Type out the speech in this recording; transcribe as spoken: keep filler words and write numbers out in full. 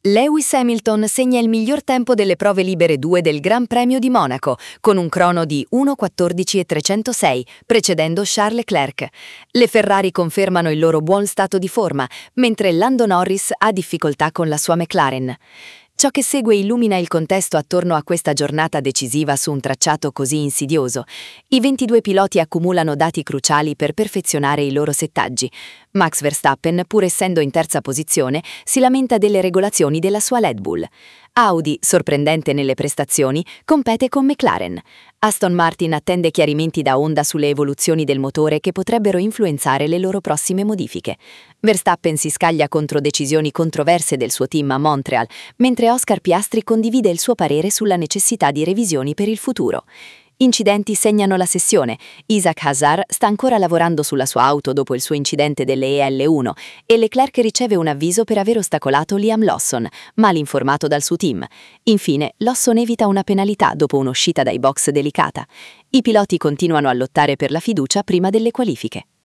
Lewis Hamilton segna il miglior tempo delle prove libere due del Gran Premio di Monaco, con un crono di uno quattordici e trecentosei, precedendo Charles Leclerc. Le Ferrari confermano il loro buon stato di forma, mentre Lando Norris ha difficoltà con la sua McLaren. Ciò che segue illumina il contesto attorno a questa giornata decisiva su un tracciato così insidioso. I ventidue piloti accumulano dati cruciali per perfezionare i loro settaggi. Max Verstappen, pur essendo in terza posizione, si lamenta delle regolazioni della sua Red Bull. Audi, sorprendente nelle prestazioni, compete con McLaren. Aston Martin attende chiarimenti da Honda sulle evoluzioni del motore che potrebbero influenzare le loro prossime modifiche. Verstappen si scaglia contro decisioni controverse del suo team a Montreal, mentre Oscar Piastri condivide il suo parere sulla necessità di revisioni per il futuro. Incidenti segnano la sessione. Isaac Hazard sta ancora lavorando sulla sua auto dopo il suo incidente delle E L uno e Leclerc riceve un avviso per aver ostacolato Liam Lawson, mal informato dal suo team. Infine, Lawson evita una penalità dopo un'uscita dai box delicata. I piloti continuano a lottare per la fiducia prima delle qualifiche.